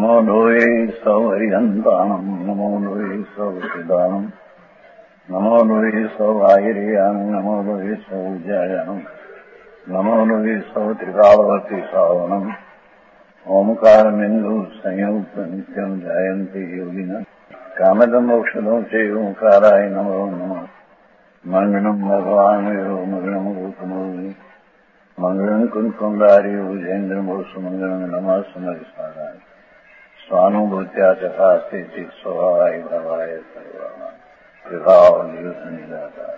नमो लोये सौहरिहन्ताणम् नमो लोये सौहृदानम् नमो लोये सौभागिर्याम् नमो लोये सौजायाम् नमो लोये सौत्रिकावती सावनम् ओंकारमिन्दु संयुक्त नित्यम् जायन्ति योगिनः कामदमोक्षदं च ओंकाराय नमो नमः मंगलम् भगवान् यो मंगलम् रूपमोहि मंगलम् कुंकुमधारी भुजेन्द्रमोसु मंगलम् नमः समरिसाराय स्वानुभूत्या चकास्ते चित् स्वभावाय भवाय सर्वाणां प्रभाव निदाता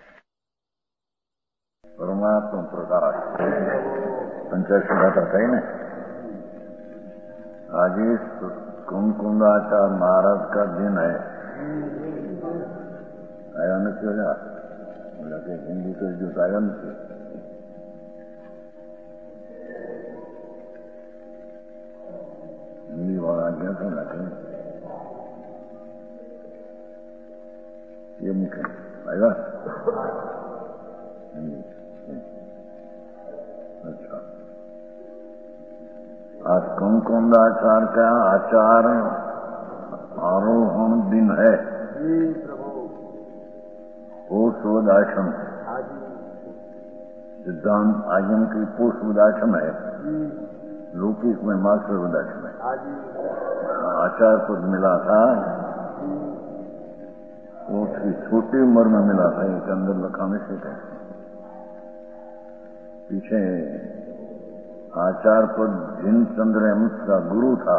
परमात्मा प्रकाश पंचाक्षराचा काही नाही। आज कुंकुमाचार्य महाराज का दिन है। आया न क्यों जा हिंदी को जो आया न हिंदी वाला क्या था ना ये मुख्य आएगा। अच्छा, आज कुंकुमाचार्य का आचार्य आरोहण दिन है। पोषोदाश्रम सिद्धांत आगम की पोषोदाश्रम है, लौकिक में मातृोदाश्रम है। आचार्य पद मिला था, वो छोटी उम्र में मिला था। एक अंदर लखाने से पीछे आचार्य पद जिनचंद्र अहमद का गुरु था,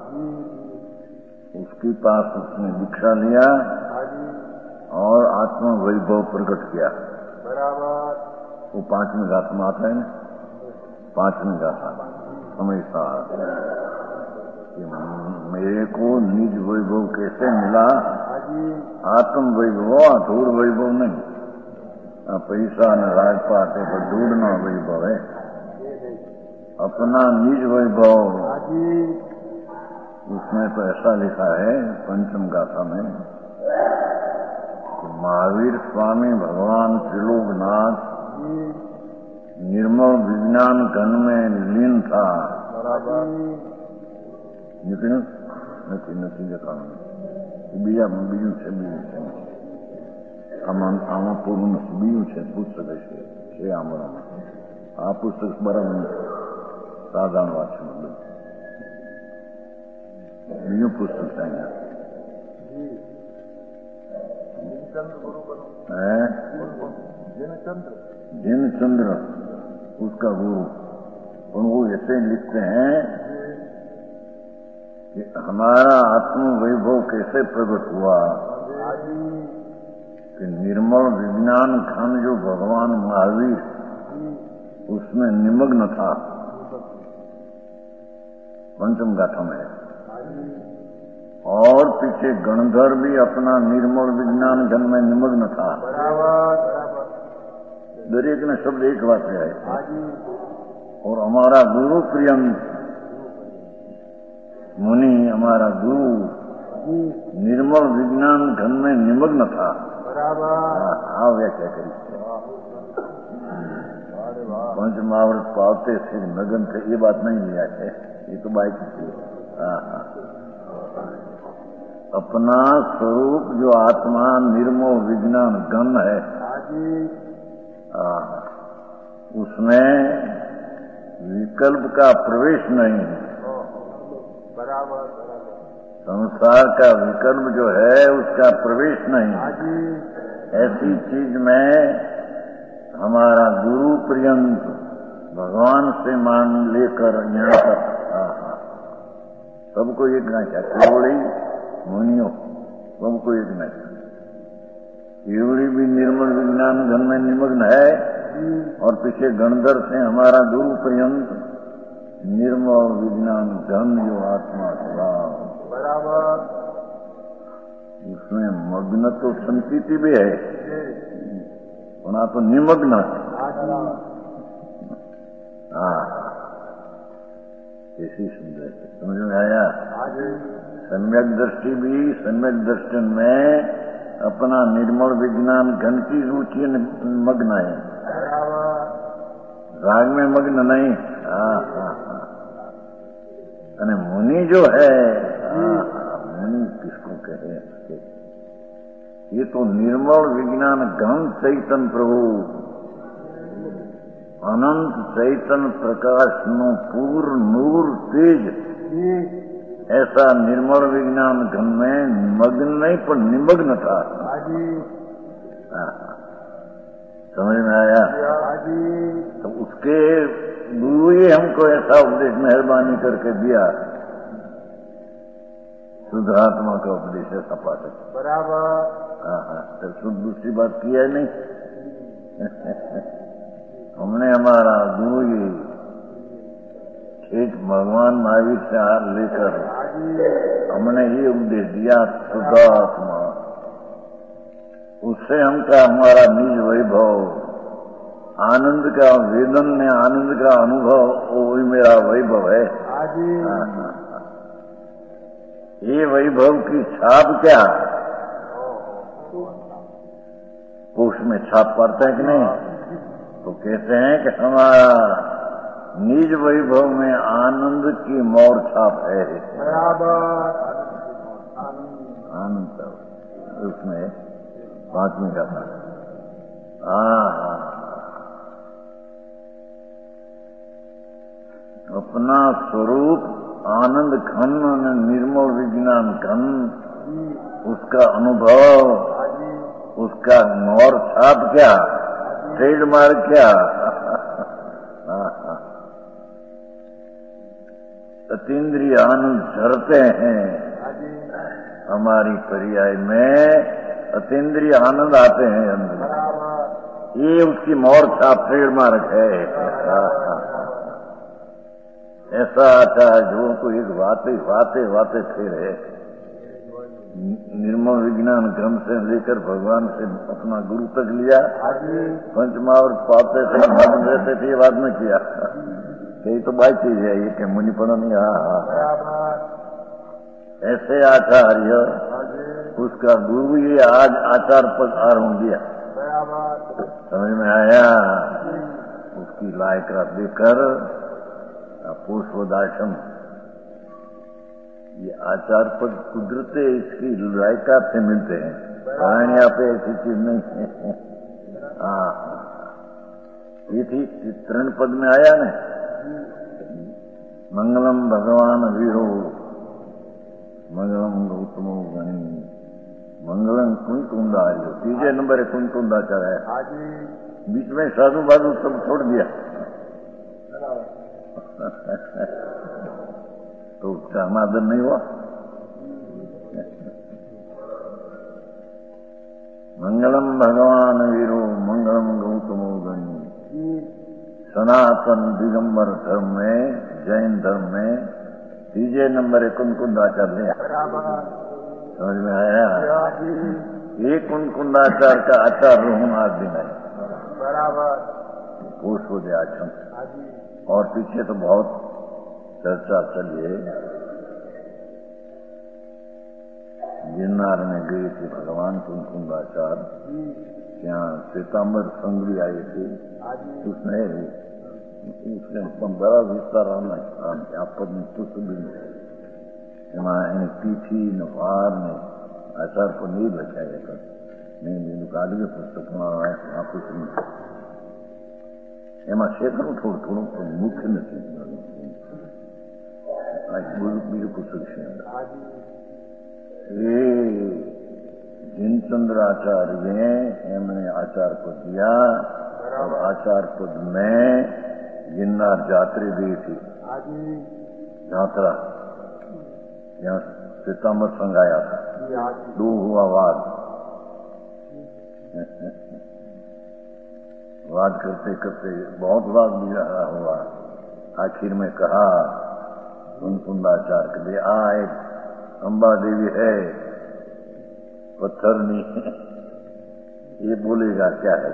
उसके पास उसने दीक्षा लिया और आत्मा वैभव प्रकट किया। बराबर वो पांचवी गाथा में आता है ना, पांचवी गाथा हमेशा मेरे को निज वैभव कैसे मिला। आत्म वैभव अधूर वैभव नहीं, पैसा न राजपाट है पर ढूंढना वैभव है। अपना निज वैभव उसमें तो ऐसा लिखा है पंचम गाथा में, महावीर स्वामी भगवान त्रिलोकनाथ निर्मल विज्ञान घन में लीन था। बीजू છે આમાં પૂરું નથી, બીજું છે પુસ્તક છે આંબળામાં। આ પુસ્તક બરાબર સાધારણ વાંચન, બીજું પુસ્તક છે અહીંયા जिनचंद्र उसका गुरु। और वो ऐसे लिखते हैं कि हमारा आत्म वैभव कैसे प्रकट हुआ कि निर्मल विज्ञान घन जो भगवान महावीर उसमें निमग्न था। पंचम गाथा में और पीछे गणधर भी अपना निर्मल विज्ञान घन में निमग्न था। दरेक ने शब्द एक बात है। और हमारा गुरु प्रियंत मुनि, हमारा गुरु निर्मल विज्ञान घन में निमग्न था। हाँ व्याख्या करी पंच महाव्रत पावते से नगन थे, ये बात नहीं लिया है, ये तो बाकी थी। अपना स्वरूप जो आत्मा निर्मल विज्ञान घन है, उसमें विकल्प का प्रवेश नहीं। बराबर संसार का विकल्प जो है उसका प्रवेश नहीं। ऐसी चीज में हमारा गुरु पर्यंत भगवान से मान लेकर यहाँ तक सबको एक ना क्या, केवड़ी मुनियों सबको एक नहीं। केवड़ी भी निर्मल विज्ञान घन में निमग्न है और पीछे गणधर से हमारा गुरु पर्यंत निर्मल विज्ञान घन जो आत्मा था। बराबर उसमें मग्न तो संस्कृति भी है, होना तो निमग्न है। हाँ ऐसी सुंदर समझ में आया। सम्यक दृष्टि भी, सम्यक दर्शन में अपना निर्मल विज्ञान घन की रुचि मग्न है, राग में मग्न नहीं। अने मुनि जो है, मुनि किसको कहे, ये तो निर्मल विज्ञान घन चैतन प्रभु अनंत चैतन प्रकाश नो पूर्ण नूर तेज, ऐसा निर्मल विज्ञान घन में मग्न नहीं पर निमग्न था। समझ में आया? तो उसके गुरु ही हमको ऐसा उपदेश मेहरबानी करके दिया, शुद्धात्मा का उपदेश है सपाटक। बराबर। हाँ, तो शुद्ध दूसरी बात की है नहीं। हमने हमारा गुरु ही ठीक भगवान महावीर से हाथ लेकर हमने ये उपदेश दिया, शुद्धात्मा। उससे हमका हमारा निज वैभव आनंद का, वेदन में आनंद का अनुभव, वो ही मेरा वैभव है। ये वैभव की छाप क्या, कोष में छाप पड़ता है कि नहीं? तो कहते हैं कि हमारा निज वैभव में आनंद की मोर छाप है। आनंद उसमें 5वीं का था। अपना स्वरूप आनंद घन, निर्मल विज्ञान घन, उसका अनुभव, उसका मोर छाप क्या, ट्रेडमार्क क्या, अतीन्द्रिय आनंद झरते हैं हमारी पर्याय में, अतीन्द्रिय आनंद आते हैं अंदर, ये उसकी मोर छाप ट्रेडमार्क है। ऐसा आता है जो को एक बातें फिर है। निर्मल विज्ञान क्रम से लेकर भगवान से अपना गुरु तक लिया, पंचमावर पाते थे, मन रहते थे, ये बात में किया। यही तो बात चीज है, ये कि मुनि पढ़ा नहीं। ऐसे आचार्य, उसका गुरु ये आज आचार पद आरोह दिया, समझ में आया? उसकी लायक देकर पुष्पदाशम, ये आचार पद कुदरते इसकी लायकात से मिलते हैं, कारण यहाँ पे ऐसी चीज नहीं है। ये थी तृण पद में आया ना, मंगलम भगवान वीरो, मंगलम गौतमो गणी, मंगलम कुंकुंदाचार्य। 3 नंबर है कुंकुंदाचार्य है। बीच में साधु बाधु सब छोड़ दिया तो समाधान नहीं हुआ। मंगलम भगवान वीरो, मंगलम गौतमो गणी। सनातन दिगंबर धर्म में, जैन धर्म में 3 नंबर है कुंकुंदाचार्य। समझ में आया? ये कुंकुंदाचार का आचार होना दिन है, पुष्पोदय आश्रम। और पीछे तो बहुत चर्चा चलिए, गिरनार में गए थे भगवान कुंकुंदाचार्य, यहाँ श्वेतांबर संगरी आई थी, उसने बड़ा विस्तार यहाँ पद में पुष्प भी एમાં પીઠી ને વાર ને આચાર પર નહીં લખાય હતા. મેં એનું કાઢ્યું પુસ્તકમાં આપું એમાં શેખનું થોડું થોડું મુખ્ય નથી. બીજું પુસ્તક છે એ जिनचंद्र आचार्य एमने आचार पद दिया और आचार पद में गिरनार यात्री गई थी, यात्रा यहाँ श्वेतांबर संघ आया था, 2 हुआ वाद वाद करते करते बहुत वाद भी रहा हुआ. आखिर में कहा कुंकुंदाचार्य के लिए एक अंबा देवी है पत्थर नहीं, ये बोलेगा क्या है.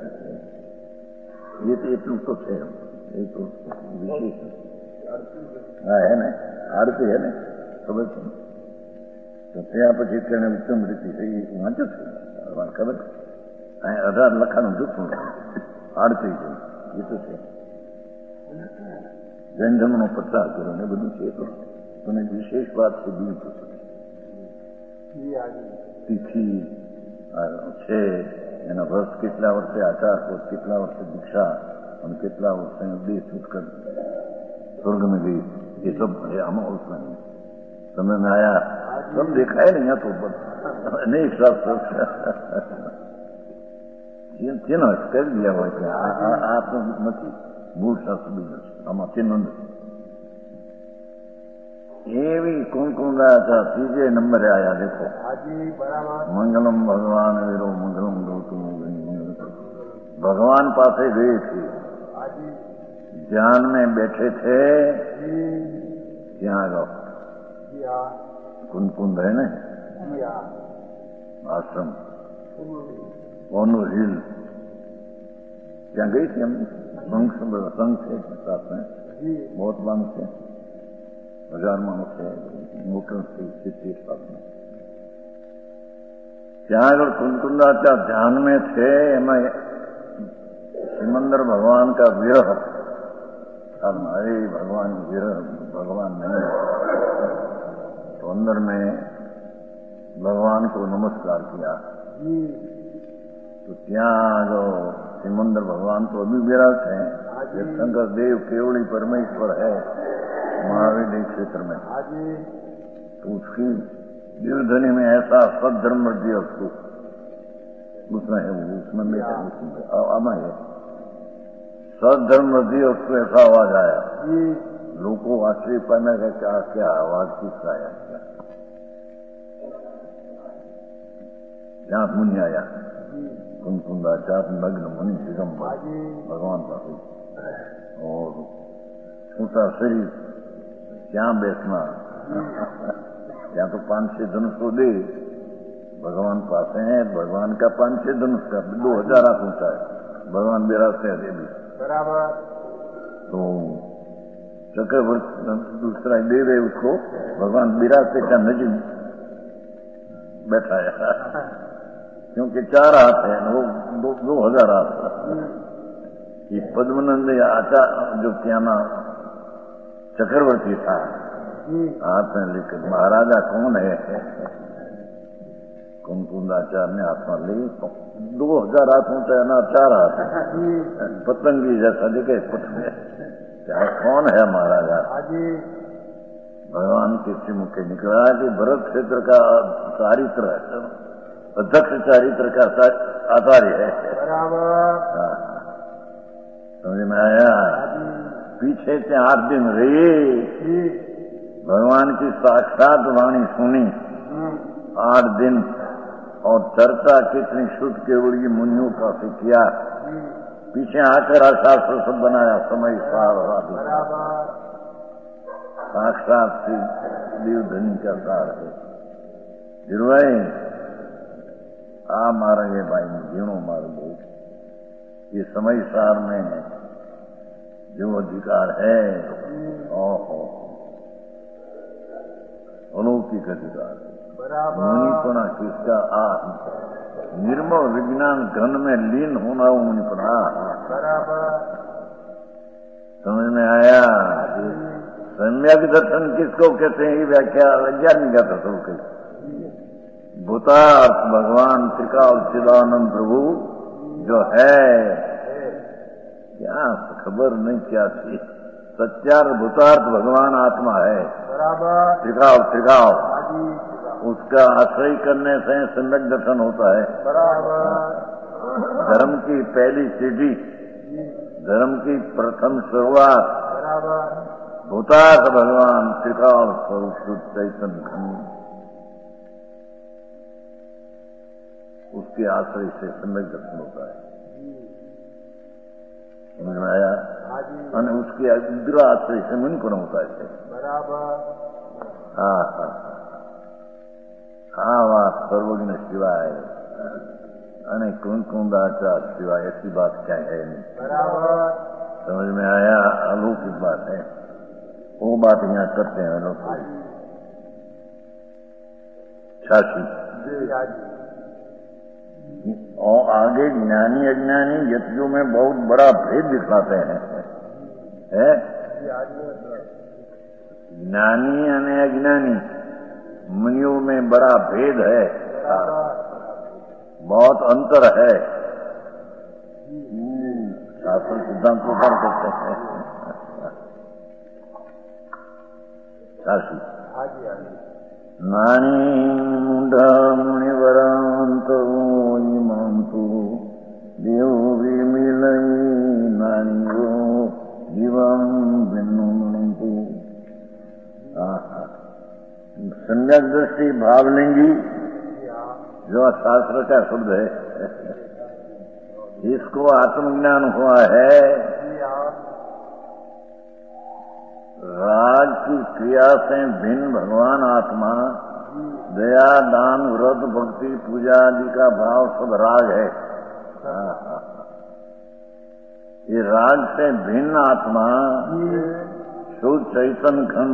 ये तो એટલું તો છે, એ તો વિશેષ है ને, આરતી है ને, ખબર છે. તો ત્યાં પછી તેને ઉત્તમ રીતે વાંચ્યું છે, ખબર 18 લખાનું જૂથું આરતી છે, એ તો છે. જૈન ધર્મનો પ્રચાર કર્યો ને બધું છે. कोई विशेष बात से भी तो तिथि છે એના વર્ષ કેટલા વર્ષે આચાર, કેટલા વર્ષે दीक्षा और कितना વર્ષે देश छूटकर स्वर्ग में गई, ये सब हम उसमें समय में आया, सब देखा है नहीं तो अनेक सब ચિહ્ન કરી दिया હોય છે. આ તો નથી મૂળ શાસ્ત્ર બીજું આમાં ચિહ્ન નથી. એવી કુંકુંદાचा तीजे नंबर आया. देखो मंगलम भगवान वीरो मंगलम गौतम. भगवान पासे गए थे, ध्यान में बैठे थे. यहाँ कुंकुंद है ना आश्रम ओनो हिल, ત્યાં ગઈ थी हम. संघ से साथ में बहुत बंग से 1000 माणस है, मोटर से स्थिति साथ में. ત્યાં આગળ कुंकुंदाचा ध्यान में थे. એમાં सिमंदर भगवान का विरह, हमारे भगवान विरह भगवान नहीं, तो अंदर में भगवान को नमस्कार किया. तो ત્યાં जो सिमंदर भगवान तो अभी विराट है, शंकर देव केवली परमेश्वर है महावीर क्षेत्र में. तो उसकी जीवधनी में ऐसा सद्धर्म दिया उसको, उसमें है वो, उसमें बेटा आमा है सद्धर्म दिया उसको. ऐसा आवाज आया, लोगों आश्चर्य पाना का क्या क्या आवाज किसका आया, क्या जहां मुनि आया कुंकुंदाचार नग्न मुनि दिगंबर भगवान पास और छोटा शरीर क्या बैठना. यहाँ तो 5-6 धनुष को दे भगवान पास है. भगवान का 5-6 धनुष का 2000 हाथ ऊंचा है. भगवान विरासते है देवी बराबर. तो चक्रवर्ती दूसरा दे रहे उसको, भगवान विरासते का नजीब बैठा है क्योंकि 4 हाथ है, वो 2000 हाथ. ये पद्मनंद आचार्य जो क्या ना चक्रवर्ती था हाथ में लेकर, महाराजा कौन है कुंकुंदाचार्य ने हाथ में ले. 2000 हाथ ऊंचा है ना, 4 हाथ पतंगी जैसा दिखे पतंग. कौन है महाराजा? भगवान के श्रीमुख के निकला कि भरत क्षेत्र का चारित्र है, अध्यक्ष चारित्र का आचार्य है. समझ में आया? पीछे से 8 दिन रहे, भगवान की साक्षात वाणी सुनी 8 दिन, और चर्चा कितनी शुद्ध केवली मुनियों का से किया. पीछे आकर शास्त्र सब बनाया, समय साक्षात से देवधनी का सार है. गिरवाई आ मारेंगे भाई जीणो मारो बहुत. ये समय सार में जो अधिकार है अलौकिक अधिकार है. मुनिपना किसका? निर्मल विज्ञान घन में लीन होना वो मुनिपना. समझ में आया? सम्यक दर्शन किसको कहते हैं? ये व्याख्या वैज्ञानिक का दर्शन कही. भूतार्थ भगवान त्रिकाल चिदानंद प्रभु जो है, क्या खबर नहीं क्या थी. सत्यार्थ भूतार्थ भगवान आत्मा है, त्रिकाल उसका आश्रय करने से सम्यक दर्शन होता है. धर्म की पहली सीढ़ी, धर्म की प्रथम शुरुआत भूतार्थ भगवान त्रिकाल स्वरूप शुद्ध चैतन्य खंड, उसके आश्रय से सम्यक दर्शन होता है. समझ में आया? और उसके इंद्र आश्रय से मन को होता है. हाँ हाँ हाँ, बात सर्वज्ञ शिवाय अने कुंकुंदाचार्य शिवाय ऐसी बात क्या है नहीं. समझ में आया? अलौकिक बात है. वो बात यहाँ करते हैं लोग. 86 और आगे ज्ञानी अज्ञानी यतियों में बहुत बड़ा भेद दिखाते हैं. है ज्ञानी यानी अज्ञानी मुनियों में बड़ा भेद है, बहुत अंतर है। शास्त्र सिद्धांत को कर सकते हैं। काशी नानी मुंडा मुनिवरांत इमांतु देव विमिलई नानियो जीवं बिन्नुमंतु। सम्यक दृष्टि भावलिंगी जो शास्त्र का शब्द है, जिसको आत्मज्ञान हुआ है, राग की क्रिया से भिन्न भगवान आत्मा, दया दान व्रत भक्ति पूजा आदि का भाव सब राग है। ये राग से भिन्न आत्मा शुद्ध चैतन्य घन,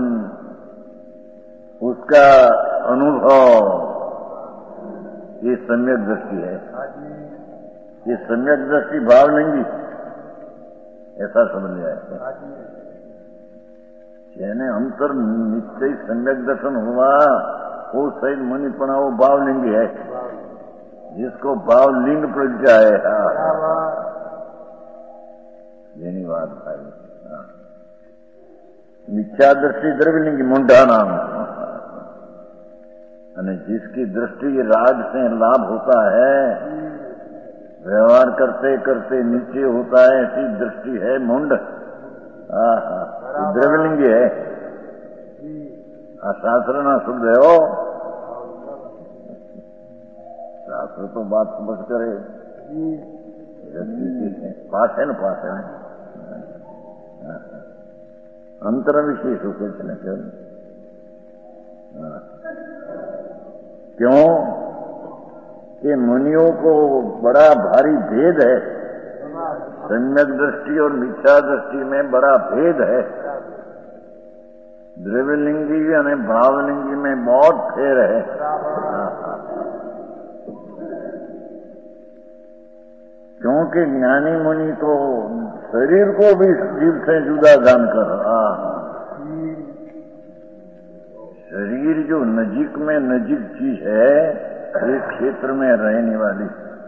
उसका अनुभव ये सम्यक दृष्टि है। ये सम्यक दृष्टि भाव लेंगी, ऐसा समझ लिया। यानी अंतर निश्चय सम्यक दर्शन हुआ, वो सही मुनिपना वो भावलिंग है, जिसको भावलिंग प्रज्ञा है। यही बात भाई। मिथ्या दृष्टि द्रव्यलिंग मुंडा नाम, यानी जिसकी दृष्टि राग से लाभ होता है, व्यवहार करते करते नीचे होता है, ऐसी दृष्टि है मुंड। द्रव्यलिंगी है। शास्त्र ना शुद्ध है हो, शास्त्र तो बात समझ करे, पास है ना, पास है ना। अंतर विशेष होते चले क्यों कि मुनियों को बड़ा भारी भेद है। सम्यक दृष्टि और मिथ्या दृष्टि में बड़ा भेद है। द्रव्यलिंगी यानी भावलिंगी में बहुत फेर है। क्योंकि ज्ञानी मुनि तो शरीर को भी जीव से जुदा जानकर, शरीर जो नजीक में नजीक चीज है, एक क्षेत्र में रहने वाली,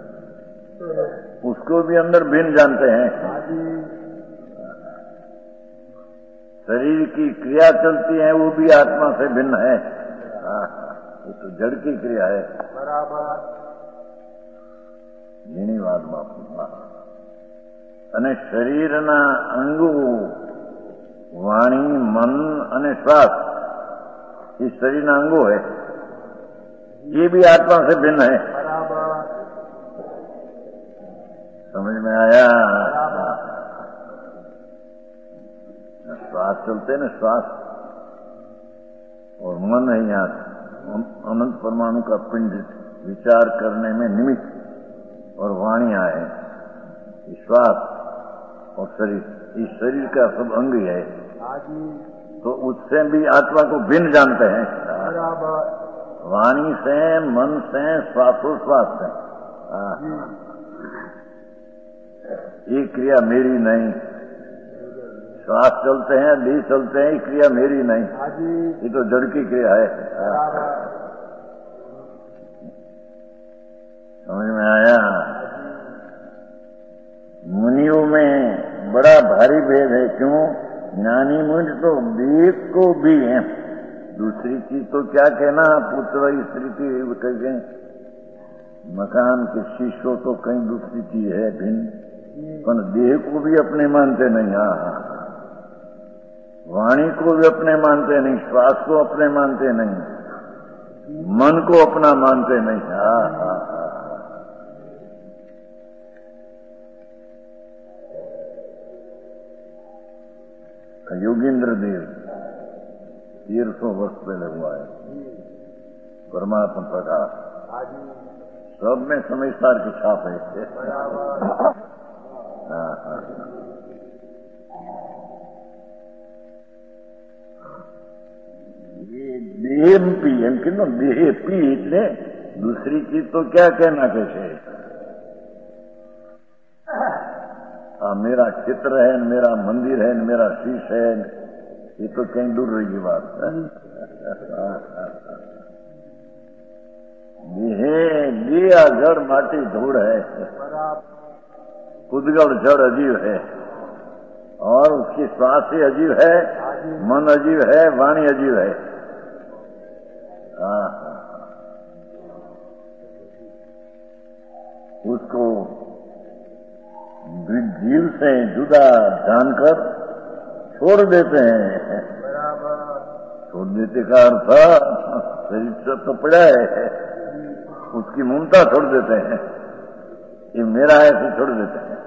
उसको भी अंदर भिन्न जानते हैं। शरीर की क्रिया चलती है, वो भी आत्मा से भिन्न है। वो तो जड़ की क्रिया है। यही बात बापू। અને શરીરના અંગો વાણી મન અને શ્વાસ, ये शरीर अंगो है, ये भी आत्मा से भिन्न है। समझ में आया? श्वास चलते ना, श्वास और मन है यहाँ अनंत परमाणु का पिंड विचार करने में निमित्त, और वाणियां है, श्वास और शरीर, इस शरीर का सब अंग है। तो उससे भी आत्मा को भिन्न जानते हैं। वाणी से, मन से, श्वासोश्वास से। ये क्रिया मेरी नहीं। श्वास चलते हैं, दी चलते हैं, ये क्रिया मेरी नहीं, ये तो जड़ की क्रिया है। समझ में आया? मुनियों में बड़ा भारी भेद है। क्यों? ज्ञानी मुनि तो एक को भी है, दूसरी चीज तो क्या कहना, पुत्र स्त्री की कहीं मकान के शीशो तो कहीं दूसरी चीज है भिन्न, पर देह को भी अपने मानते नहीं। वाणी को भी अपने मानते नहीं, श्वास को अपने मानते नहीं, मन को अपना मानते नहीं। योगेंद्र देव 1300 वर्ष पहले हुआ है, परमात्मा प्रकाश, सब में समझदार की छाप है। ये देह पी, एम कि देह पी એટલે दूसरी चीज तो क्या कहना कैसे। मेरा चित्र है, मेरा मंदिर है, मेरा शीश है, ये तो कहीं दूर रही बात है। ये जड़ माटी धूड़ है, पुद्गल जड़ अजीब है और उसकी श्वास ही अजीब है, मन अजीब है, वाणी अजीब है। उसको जीव से जुदा जानकर छोड़ देते हैं। छोड़ देते का अर्थ शरीर से तो पड़ा है, उसकी ममता छोड़ देते हैं, ये मेरा है ऐसे छोड़ देते हैं।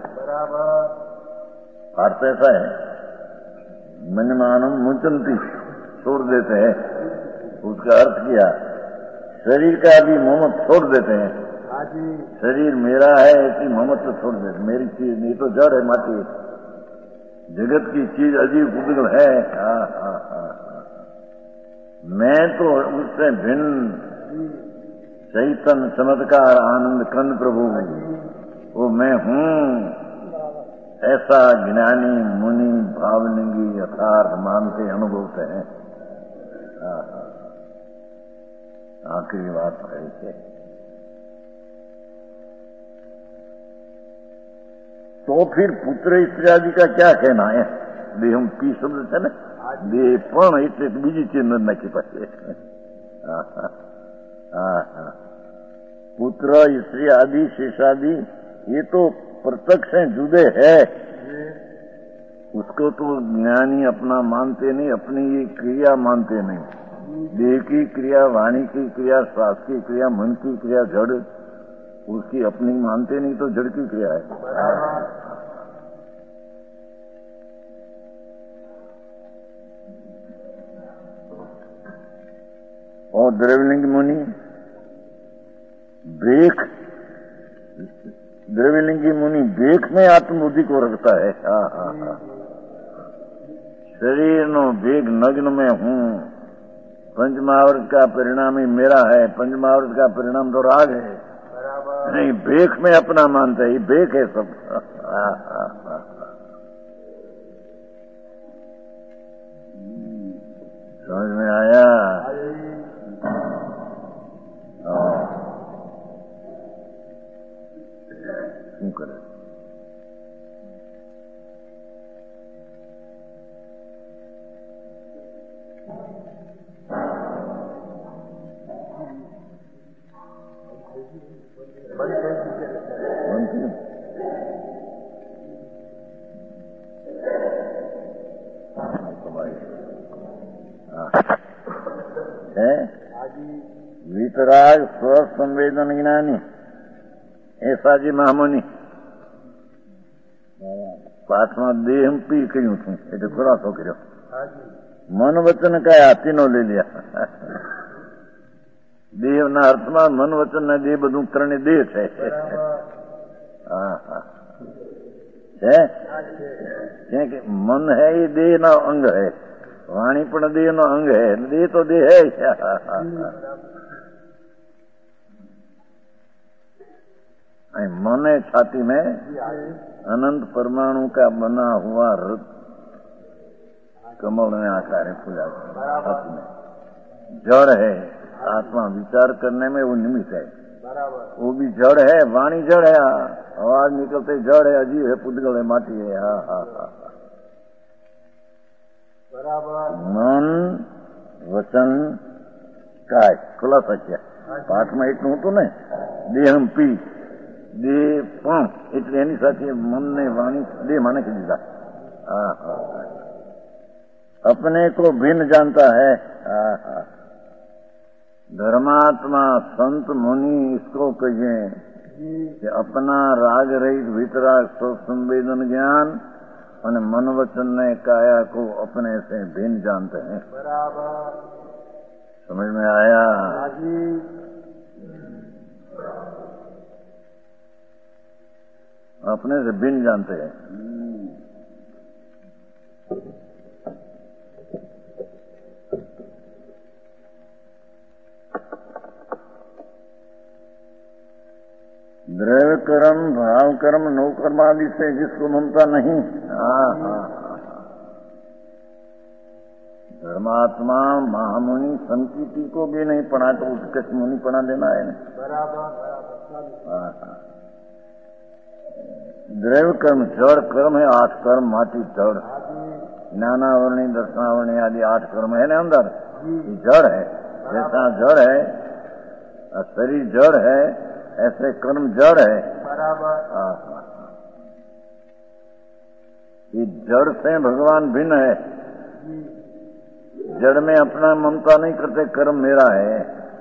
अर्थ ऐसा है, मनमानम मुचंती छोड़ देते हैं। उसका अर्थ किया, शरीर का भी मोहम्मद छोड़ देते हैं। शरीर मेरा है ऐसी मोहम्मद तो छोड़ देते, मेरी चीज नहीं तो जड़ है माटी, जगत की चीज अजीब पुद्गल है। मैं तो उससे भिन्न चैतन्य चमत्कार आनंद कंद प्रभु, वो मैं हूँ ऐसा ज्ञानी मुनि भावलिंगी यथार्थ मानते अनुभवते हैं। आखिरी बात है। तो फिर पुत्र स्त्री आदि का क्या कहना है? देहम पी शब्द છે ને, દેહ પણ એટલે બીજી ચીજ નાખી પાસે। पुत्र स्त्री आदि शेषादि ये तो प्रत्यक्ष हैं, जुदे है। उसको तो ज्ञानी अपना मानते नहीं, अपनी ये क्रिया मानते नहीं। देह की क्रिया, वाणी की क्रिया, श्वास की क्रिया, मन की क्रिया जड़, उसकी अपनी मानते नहीं तो जड़ की क्रिया है। और द्रव्यलिंग मुनि देख, द्रव्यलिंगी मुनि देख में आत्मबुद्धि को रखता है। शरीर नो वेग नग्न में हूँ, पंचमहावर्त का परिणाम ही मेरा है, पंचमहावर्त का परिणाम तो राग है। नहीं, बेख में अपना मानता है, ये बेख है सब। समझ में आया? શું કરે? वीतराग स्व संवेदन ज्ञानी ऐसा जी महामुनि પાઠમાં દેહ પી કહ્યું છું એટલે ખુલાસો કર્યો। મન વચન કયા હાથીનો લઈ લ્યા। દેહના અર્થમાં મન વચન ને દેહ બધું ત્રણે દેહ છે। કે મન है ये देह ना अंग है, वाणी पण देह नो अंग है, देह तो देह है। मन है छाती में अनंत परमाणु का बना हुआ रथ कमल में आकार है, पूजा छाती में जड़ है। आत्मा विचार करने में वो निमित्त है, वो भी जड़ है, वाणी जड़ है, आवाज निकलते जड़ है, अजीब है, पुद्गल है, माटी है। मन वचन काय खुलासा किया पाठ में એટલું હતું ને। દેહમ પી દેહ પણ એટલે એની સાથે મનને વાણી દેહ માને કે દીધા। अपने को भिन्न जानता है। धर्मात्मा संत मुनि इसको कहिए कि अपना राग रहित वितराग स्व संवेदन ज्ञान और मन वचन ने काया को अपने से भिन्न जानते हैं। समझ में आया? अपने से भिन्न जानते हैं। द्रव्य कर्म, भाव कर्म, नौकर्म आदि से जिसको ममता नहीं, धर्मात्मा महामुनि संकीर्ति को भी नहीं पढ़ा तो उत्कृष्ट मुनि पढ़ा देना है ना। बराबर। द्रव्य कर्म जड़ कर्म है, 8 कर्म माटी जड़, ज्ञानावरणी दर्शनावरणी आदि 8 कर्म है ना अंदर, जड़ है। जैसा जड़ है शरीर जड़ है, ऐसे कर्म जड़ है। बराबर। ये जड़ से भगवान भिन्न है। जड़ में अपना ममता नहीं करते, कर्म मेरा है।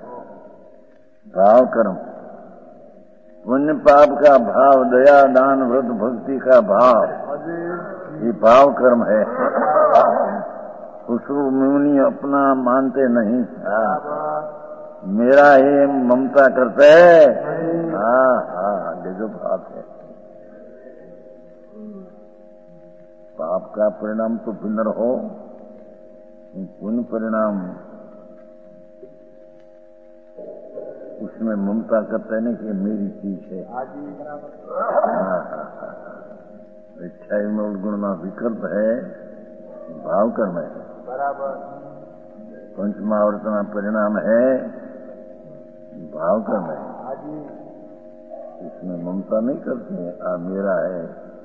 भाव कर्म, पुण्य पाप का भाव, दया दान व्रत भक्ति का भाव, ये भाव कर्म है। उसको मुनि अपना मानते नहीं, मेरा ही ममता करते है। ये जो भाव है, पाप का परिणाम तो भिन्न हो, पुण्य परिणाम उसमें ममता करते नहीं कि मेरी चीज है। इच्छा में उद्गुणना विकल्प है, भाव कर्म है। बराबर। पंचमावर्तना परिणाम है, भाव कर्म है। इसमें ममता नहीं करते हैं, मेरा है,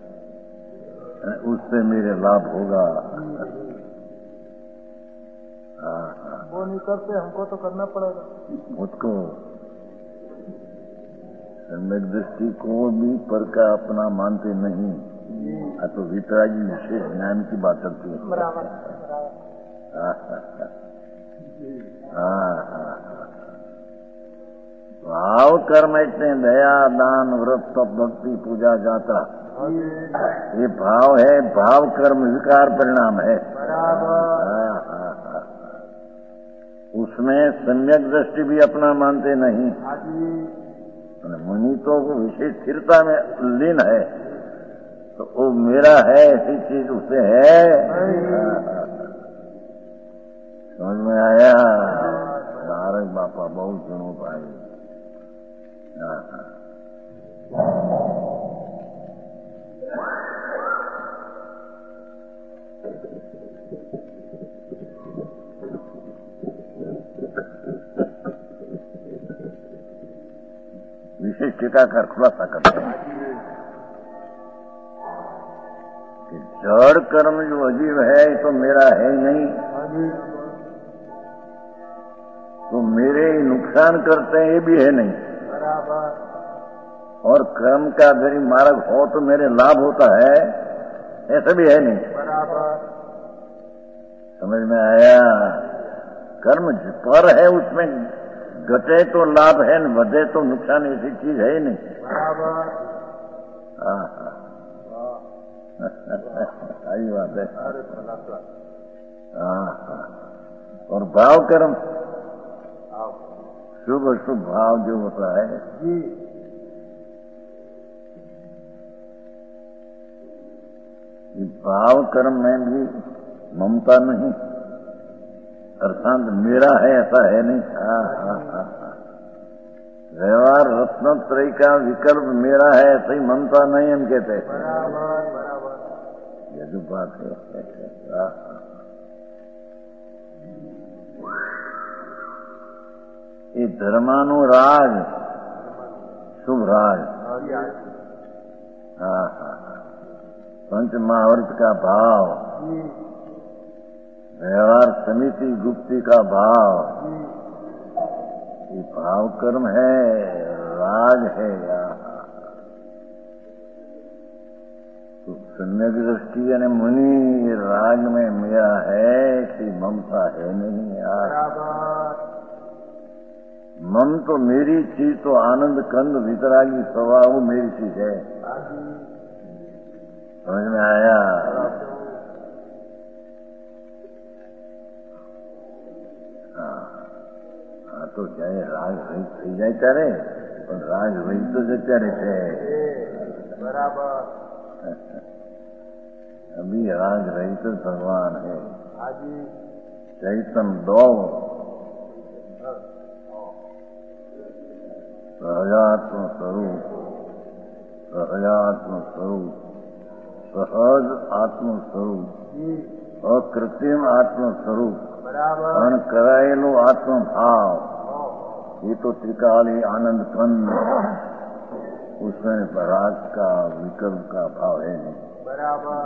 उससे मेरे लाभ होगा। वो नहीं करते, हमको तो करना पड़ेगा। मुझको सम्यक दृष्टि को भी पर का अपना मानते नहीं, तो वितरागी विशेष ज्ञान की बात चलती है। बराबर। भाव कर्म इतने दया दान व्रत तप भक्ति पूजा जात्रा, ये भाव है। भाव कर्म विकार परिणाम है। उसमें सम्यक दृष्टि भी अपना मानते नहीं। मुनि तो विशेष स्थिरता में लीन है, तो वो मेरा है, ऐसी चीज उसे है। समझ में आया? नारद बापा बहुत सुनो भाई। विशेष टीकाकार खुलासा करते हैं कि जड़ कर्म जो अजीब है, ये तो मेरा है ही नहीं, तो मेरे ही नुकसान करते हैं, ये भी है नहीं। और कर्म का अगर मार्ग हो तो मेरे लाभ होता है, ऐसा भी है नहीं। समझ में आया? कर्म पर है, उसमें घटे तो लाभ है, बढ़े तो नुकसान, ऐसी चीज है ही नहीं। सही बात है। और भाव कर्म, शुभ अशुभ भाव जो होता है, भाव कर्म में भी ममता नहीं, अर्थात मेरा है ऐसा है नहीं। व्यवहार रत्नत्रय का विकल्प मेरा है, ऐसी ममता नहीं हम कहते। ये जो बात है, ये धर्मानुराग शुभ राग, पंच महावर्त का भाव, व्यवहार समिति गुप्ती का भाव, ये भाव कर्म है, राग है। तो सम्यक दृष्टि यानी मुनि राग में मेरा है, ऐसी ममता है नहीं यार। मम तो मेरी चीज, तो आनंद कंद वितरागी स्वभाव मेरी चीज है। समझ में आया? हाँ, तो चाहे राग रहित થઈ જાય ત્યારે, પણ રાગ રહિત તો જતા रहते हैं। बराबर। अभी राग रहित भगवान है। चैतन दो सहजात्म स्वरूप, सहजात्म स्वरूप, सहज आत्म स्वरूप, और कृत्रिम आत्म स्वरूप बराबर और कराયેલું आत्म भाव, ये तो त्रिकाली आनंद कंद, उसमें राग का विकल्प का भाव है नहीं। बराबर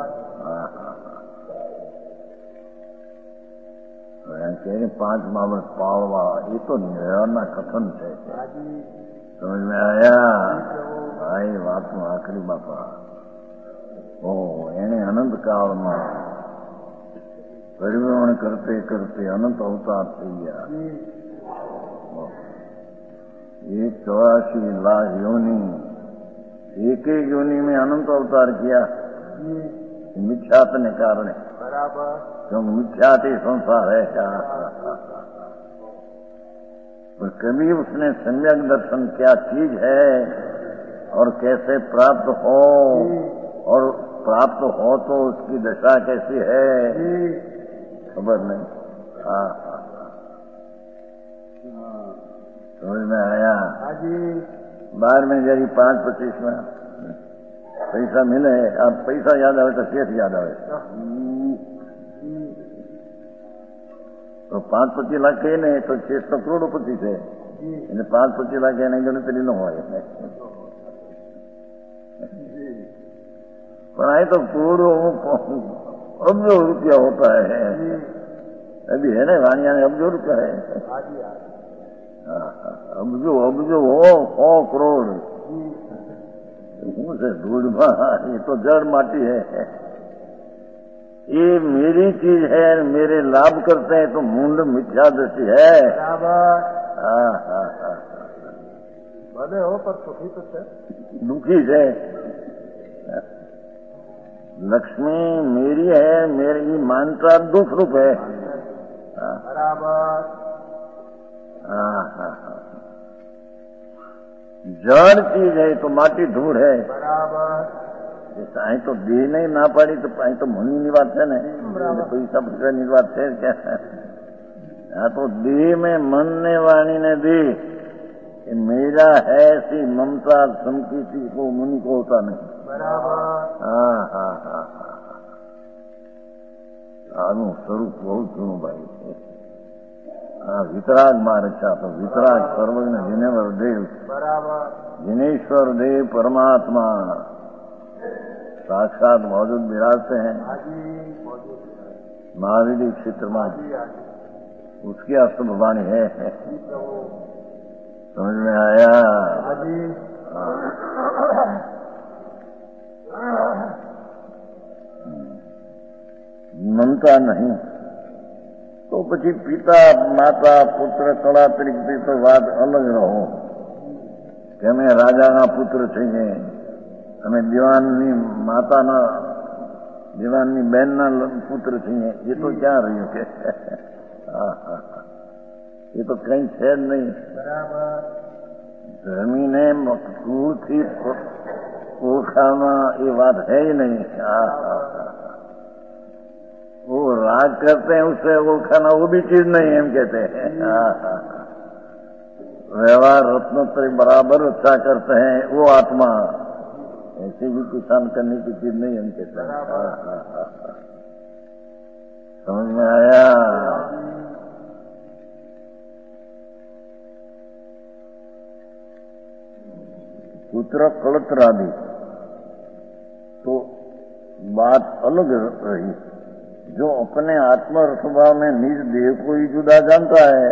कहें 5 बाबत पाववा, ये तो निर्णय कथन है। समझ में आया भाई? बात में आखिरी बापा ओ एने अनंत काल में परिभ्रमण करते करते अनंत अवतार थी गया। 84 लाख योनि, एक योनि में अनंत अवतार किया मिथ्यात ने कारण। बराबर क्यों मिथ्यात ही संसार है क्या? पर कभी उसने सम्यक दर्शन क्या चीज है और कैसे प्राप्त हो, और प्राप्त हो तो उसकी दशा कैसी है खबर नहीं। समझ में आया? बाहर में जरी 5-25 में पैसा मिले, अब पैसा याद आवे तो शेष याद आवे। तो 5-25 लाख के नहीं तो 600 करोड़पति છે, એટલે 5-25 લાખ એની ગણતરી ન હોય। पर आए तो करोड़ों अब्जों रुपया होता है, अभी है ना वाणिया में अब्जों रुपया है। अब्जो अब्जो हो 100 करोड़ से धूल, ये तो जड़ माटी है। ये मेरी चीज है, मेरे लाभ करते हैं तो मुंड मिथ्या दृष्टि है। भले हो पर सुखी तो है, दुखी है। लक्ष्मी मेरी है, मेरी मानता दुख रूप है। बराबर जड़ चीज है तो माटी धूल है। बराबर અહીં તો દેહ નહીં ના પાડી તો અહીં તો મનની વાત છે ને, પૈસા પૈસાની વાત છે क्या? हाँ तो देह में मन ने वाणी ने दी, मेरा है ऐसी ममता संकीर्ति को मुनि को होता नहीं। बराबर આનું સ્વરૂપ બહુ જૂનું ભાઈ છે। વિતરાગ માં રચા તો વિતરાગ સર્વજ્ઞ जिनेश्वर देव, बराबर जिनेश्वर देव परमात्मा साक्षात मौजूद विराजते हैं महावीर क्षेत्र में, उसकी अस्तुभवाणी है। समझ में आया? ममता नहीं तो પછી પિતા માતા પુત્ર કળા તરીકે તો વાત અલગ રહો કે અમે રાજાના પુત્ર છીએ, અમે દીવાનની માતાના દીવાનની બહેનના પુત્ર છીએ, ये तो क्या રહ્યું કે ये तो કઈ છે જ નહીં। ધર્મીને કુળથી ઓળખામાં એ વાત है ही नहीं। वो राग करते हैं उससे ओळखाना वो भी चीज नहीं हम कहते हैं। व्यवहार रत्नोत्तरी बराबर अच्छा करते हैं वो आत्मा, ऐसी भी किसान करने की चीज नहीं हम कहते हैं। समझ में आया? पुत्र कलत्रादि तो बात अलग रही, जो अपने आत्म स्वभाव में निज देह को ही जुदा जानता है।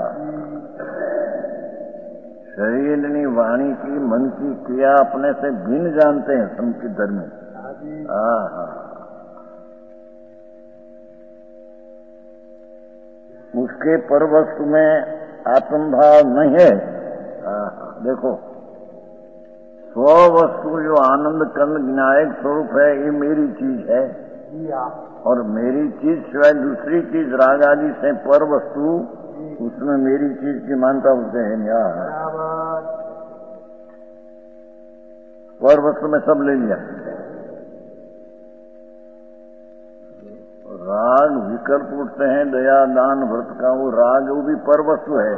शरीर वाणी की मन की क्रिया अपने से भिन्न जानते हैं संकित धर्मी। उसके पर वस्तु में आत्मभाव नहीं है। देखो स्व वस्तु जो आनंद कंद विनायक स्वरूप है ये मेरी चीज है, और मेरी चीज सिवाय दूसरी चीज राग आदि से पर वस्तु उसमें मेरी चीज की मानता उसे है। पर वस्तु में सब ले लिया। राग विकल्प उठते हैं दया दान व्रत का, वो राग वो भी पर वस्तु है।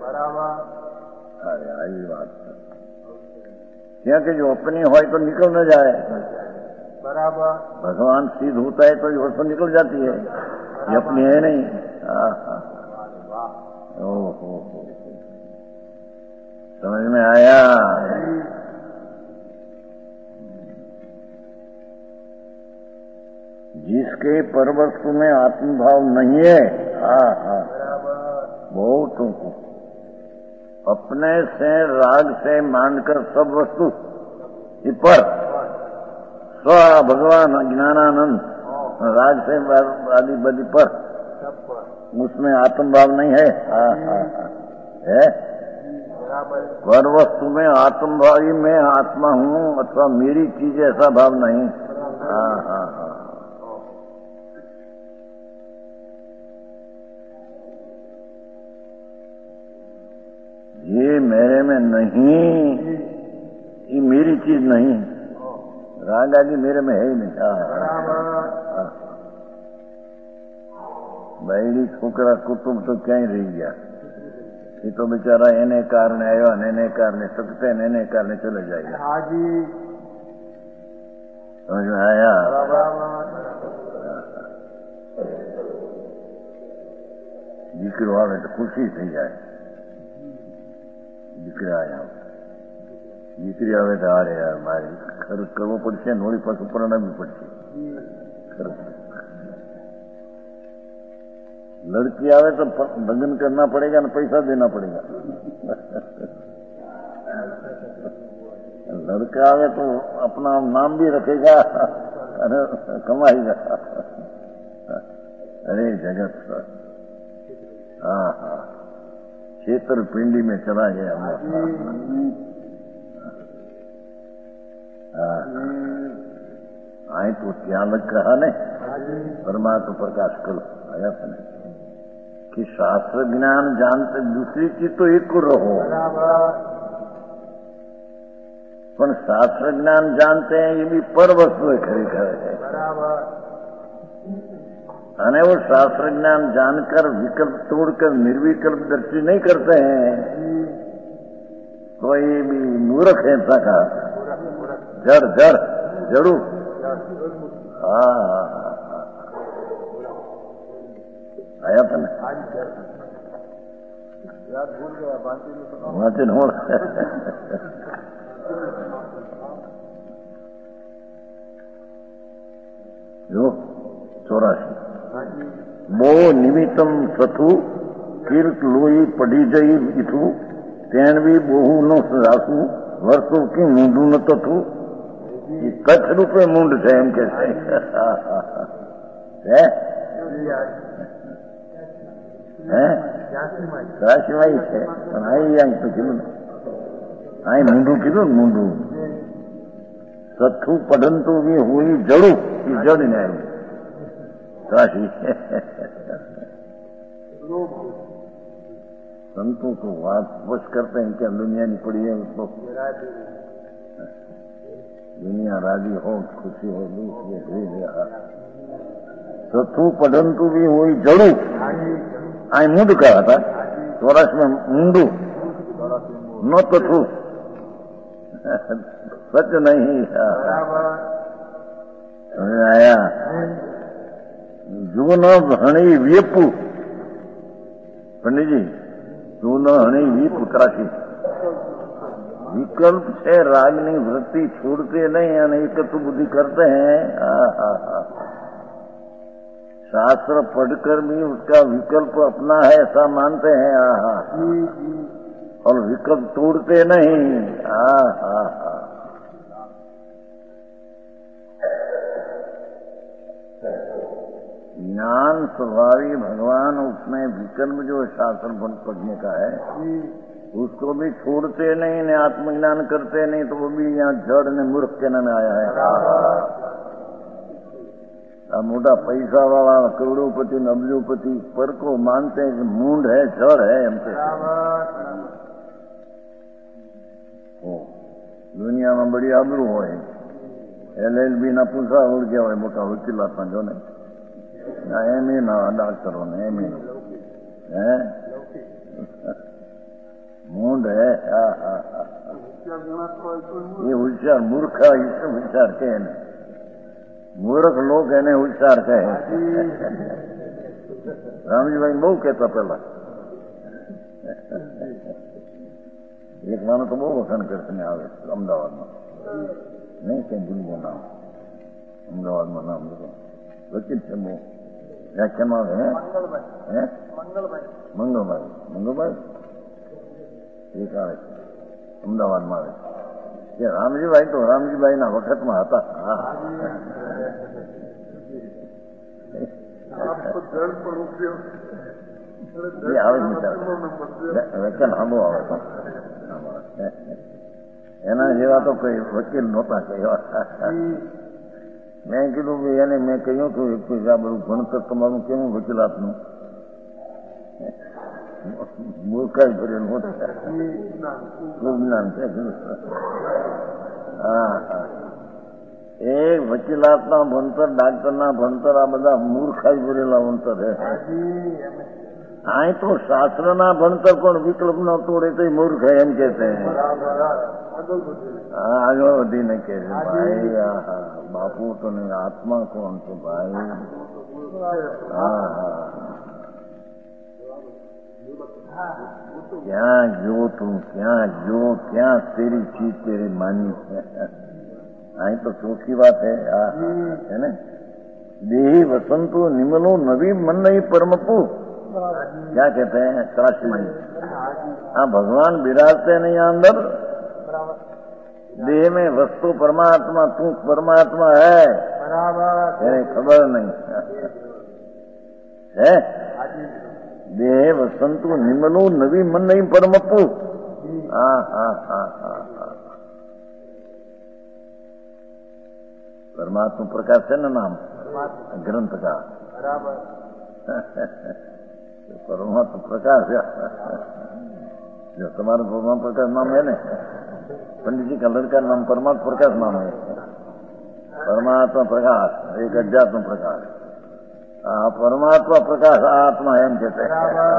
अरे आई बात क्या कि जो अपनी हो तो निकल न जाए, बराबर। भगवान सिद्ध होता है तो ये वस्तु निकल जाती है, ये अपनी है नहीं। ओहो, समझ में आया? जिसके पर वस्तु में आत्मभाव नहीं है, बहुतों को अपने से राग से मानकर सब वस्तु पर स्व भगवान ज्ञानानंद राग से आदि बदि पर उसमें आत्मभाव नहीं है। है पर वस्तु में आत्मभावी मैं आत्मा हूँ अथवा मेरी चीज ऐसा भाव नहीं। ये मेरे में नहीं, ये मेरी चीज नहीं, राग आदि मेरे में है ही नहीं। बैड़ी छोकरा कुटुंब तो क्या ही रही गया, ये तो बेचारा एने कारण आयो ने कारण सकते ने कारण चले जाएगा। हाँ जी, समझ में आया? દીકરો આવે તો ખુશી થઈ જાય, દીકરા આવ્યા, દીકરી આવે તો હારે યાર મારી ખર્ચ કરવો પડશે, નોળી પાછું પરણાવવી પડશે। लड़की आवे तो लगन करना पड़ेगा ना पैसा देना पड़ेगा। लड़का आवे तो अपना नाम भी रखेगा और कमाएगा। अरे जगत सर, हाँ, छेतरपिंडी में चला गया। आए तो क्या लग रहा ने परमात्मा प्रकाश करो आया था ने कि शास्त्र ज्ञान जानते दूसरी चीज तो एक को रहो, पर शास्त्र ज्ञान जानते हैं ये भी पर वस्तु है खरीखर है। अने वो शास्त्र ज्ञान जानकर विकल्प तोड़कर निर्विकल्प दृष्टि नहीं करते हैं तो ये भी मूर्ख है। ऐसा कहा जड़ जड़ जड़ू। हाँ आया था ना, याद भूल गया, वाचन हो। जो 84 बो निमित्तम सथु कीर्त लोई पड़ी जई इथु तेणवी बोहू नो राखू वर्षों की मूंडू न तो थू। कच्छ रूपे मूंड है एम कैसे રાશિમાઈ છે પણ આઈ આઈ તો કીધું ને, આઈ મૂંઢું કીધું ને, મૂંઢું સથું પડંતું બી હુઈ જડું એ જડીને આવ્યું રાશि। संतों को बात वश करते हैं क्या दुनिया नहीं पड़ी है उसको, दुनिया राजी हो खुशी हो दुख सथु पढ़ंतु भी हुई जड़ू आई मूड कहा था 84 में मूंडू न तो थू सच नहीं आया जो न हणी व्यपू पंडित जी जो न हणी वीप कराशी विकल्प से रागनी वृत्ति छोड़ते नहीं यानी एकत्व बुद्धि करते हैं। शास्त्र पढ़कर भी उसका विकल्प अपना है ऐसा मानते हैं। और विकल्प तोड़ते नहीं। ज्ञान स्वभावी भगवान उसमें विकल्प जो शास्त्र पढ़ने का है उसको भी छोड़ते नहीं ने आत्मज्ञान करते नहीं तो वो भी यहाँ जड़ ने मूर्ख के नाम आया है। मोटा पैसा वाला करोड़ोपति नब्जोपति पर को मानते हैं कि मूंड है जड़ है हमसे। दुनिया में बड़ी आबरू हो LLB ना पूछा उड़ गया हो मोटा वकील अपना जो ने ना एम ना डॉक्टरों ने एम है मूंड है। ये होशियार मूर्खा इससे होशियार के મૂર્ખ લોક એને હોશિયાર કહે. રામજીભાઈ બહુ કહેતા પેલા. એક માનો તો બહુ વખાણ કરશે ને આવે અમદાવાદમાં, નહીં કઈ ભૂલી ગયા નામ, અમદાવાદમાં નામ બધું વકીલ છે, બહુ વ્યાખ્યામાં આવે. હે મંગળભાઈ એક આવે છે અમદાવાદમાં આવે છે. રામજીભાઈ તો રામજીભાઈ ના વખતમાં હતા. એના જેવા તો કોઈ વકીલ નહોતા કહેવા. મેં કીધું કે એને મેં કહ્યું હતું આ બધું ભણતર તમારું કેવું વકીલાતનું મૂર્ખાઈ ભરેલું ખૂબ જ્ઞાન છે. એ વકીલાતના ભણતર, ડાક્ટરના ભણતર, આ બધા મૂર્ખાઈ ભરેલા ભણતર છે. અહીં તો શાસ્ત્રના ભણતર પણ વિકલ્પ ન તોડે તો મૂર્ખ એમ કે છે. આગળ વધીને કે છે ભાઈ બાપુ તને આત્મા કોણ છે ભાઈ? ક્યાં ગયો તું, ક્યાં ગયો, ક્યાં તેરી ચીજ તેરી માની છે. અહીં તો ચોખ્ખી વાત है ને. देही वसंतु निमलो नवी मन नहीं परमपु, क्या कहते हैं काशी में. हाँ भगवान विराजते नहीं अंदर, देह में वस्तु परमात्मा, तू परमात्मा है तेरे खबर नहीं है. देह वसंतु निमलो नवी मन नहीं परमपु. हाँ हाँ हाँ हाँ हाँ परमात्मा प्रकाश है ना नाम ग्रंथ का. परमात्मा प्रकाश है जो तुम्हारा परमात्मा प्रकाश नाम है ना. पंडित जी का लड़का नाम परमात्मा प्रकाश नाम है. परमात्मा प्रकाश एक अध्यात्म प्रकाश. परमात्मा प्रकाश आत्मा एम कहते हैं.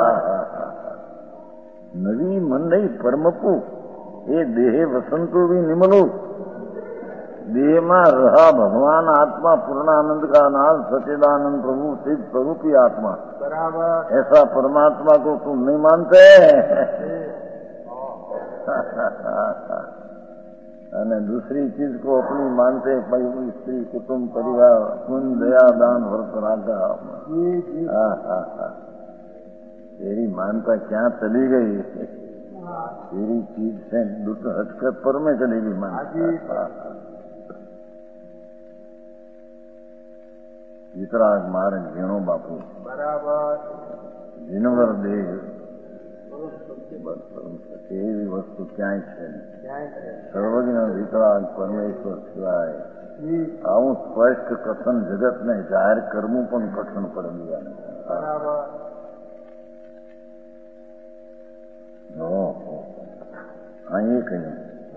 नवी मन नहीं परमपु, ये देहे वसंतु भी निमलो. देह में रहा भगवान आत्मा, पूर्णानंद का नाम सच्चिदानंद प्रभु सिद्ध स्वरूपी आत्मा. ऐसा परमात्मा को तुम नहीं मानते. અને दूसरी चीज को अपनी मानते, स्त्री कुटुंब परिवार पुण्य दया दान व्रत रागा. तेरी मानता क्या चली गई? तेरी चीज से हटकर पर में चलेगी मानता. વિતરાગ માર્ગ ઝીણો બાપુ જીનવર દેહ એવી વસ્તુ ક્યાંય છે. સર્વજ્ઞ વિતરાગ પરમેશ્વર સિવાય આવું સ્પષ્ટ કથન જગતને જાહેર કરવું પણ કઠણ પડે ગયા. અહીં કહ્યું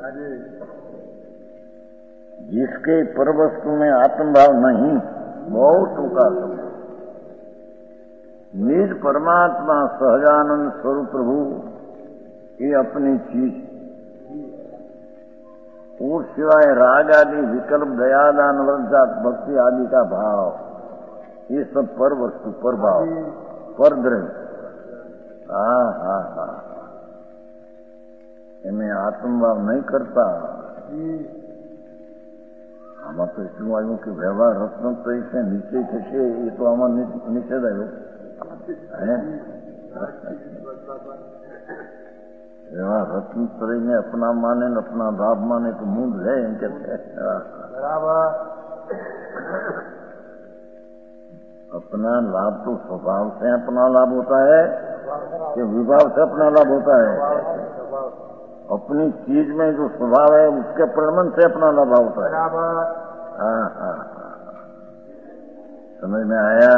जिसके पर वस्तु में आत्मभाव नहीं, बहुत टूका शब्द. निज परमात्मा सहजानंद स्वरूप प्रभु ये अपनी चीज, और सिवाय राग आदि विकल्प दयादान व्रत भक्ति आदि का भाव, ये सब पर वस्तु, पर भाव, पर द्रव्य. हाँ हाँ हाँ इन्हें आत्मभाव नहीं करता. આમાં તો એટલું આવ્યું કે વ્યવહાર રત્ન તો એ નીચે થશે, એ તો આમાં નિષેધ આવ્યો. વ્યવહાર રત્ન તરીને अपना माने न अपना लाभ माने तो मूंद है एम कहते हैं. अपना लाभ तो स्वभाव से अपना लाभ होता है कि विभाव से अपना लाभ होता है? अपनी चीज में जो स्वभाव है उसके प्रमाण से अपना लाभ होता है. हाँ हाँ हाँ समझ में आया?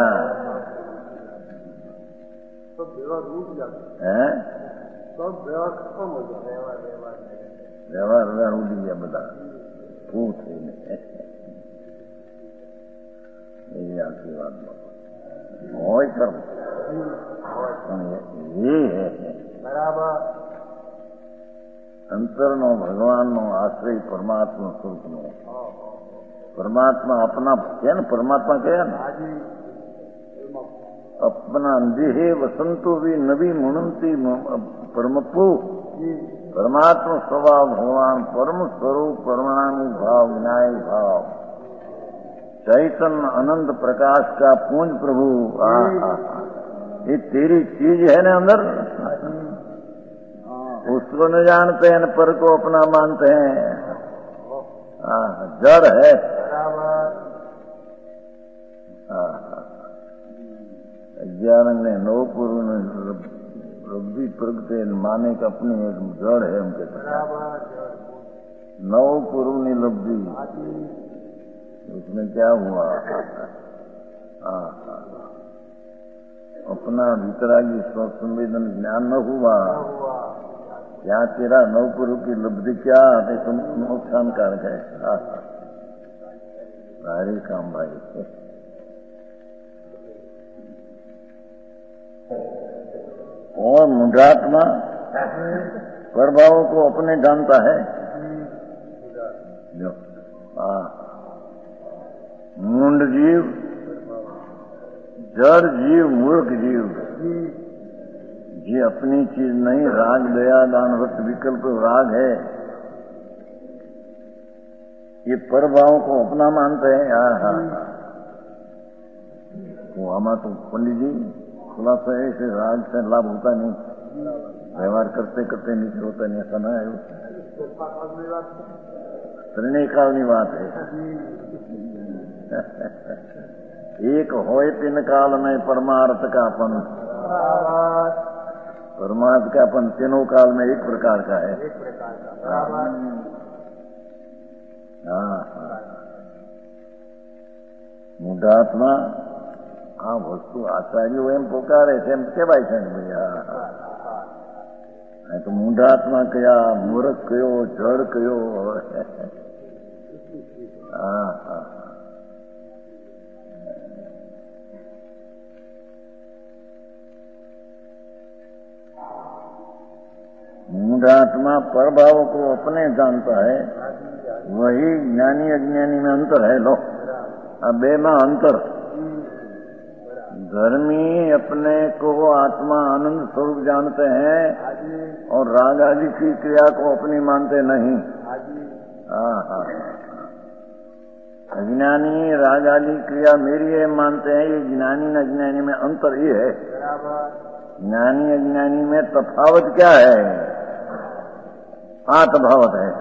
सब व्यवहार रूठ जाता है, सब व्यवहार खत्म हो जाता है. व्यवहार उड़ी गया બધા ભૂત થઈને. એ આશીર્વાદ હોય કર્મ એ બરાબર. અંતરનો ભગવાનનો આશ્રય પરમાત્મા સ્વરૂપનો परमात्मा अपना क्या ना, परमात्मा क्या ना अपना देहे वसंतो भी नवी मुनंती परमपु परमात्मा स्वभाव भगवान परम स्वरूप परमाणु भाव न्याय भाव चैतन्य अनंत प्रकाश का पूंज प्रभु। ये तेरी चीज है ना अंदर, उसको न जानते हैं न पर को अपना मानते हैं। जड़ है। ज्ञान ने नौ पूर्व ने रब्बी प्रगटे माने का अपनी एक जड़ है उनके नौ पूर्व ने लब्धी, उसमें क्या हुआ? अपना वितरागी संवेदन ज्ञान न हुआ, क्या तेरा नौ पूर्व की लब्धि क्या तुम नुकसान कारक है। भारी काम भाई। और मुंडात्मा प्रभावों को अपने जानता है। मुंड जीव, जड़ जीव, मूर्ख जीव, ये अपनी चीज नहीं, राग दया दान भक्त विकल्प राग है, ये परभावों को अपना मानते हैं। वो हमारा तो पंडित जी खुलासा है, इसे राग से लाभ होता नहीं, व्यवहार करते करते नीचे होता नहीं, ऐसा ना है। श्रेणी कालनी बात है। एक होए तीन काल में परमार्थ का अपन, परमार्थ का अपन तीनों काल में एक प्रकार का है। मूढ़ात्मा આ વસ્તુ આચાર્યો એમ પોકારે છે એમ કેવાય છે ને ભાઈ। તો મૂઢાત્મા કયા, મૂર્ખ કયો, જળ કયો? मूढ़ात्मा परभाव को अपने जानता है, वही ज्ञानी अज्ञानी में अंतर है। लो आ बे में अंतर। धर्मी अपने को आत्मा आनंद स्वरूप जानते हैं और राग आदि की क्रिया को अपनी मानते नहीं। अज्ञानी राग आदि क्रिया मेरी है मानते हैं। ये ज्ञानी न अज्ञानी में अंतर ही है। ज्ञानी अज्ञानी में तफावत क्या है? तफावत है।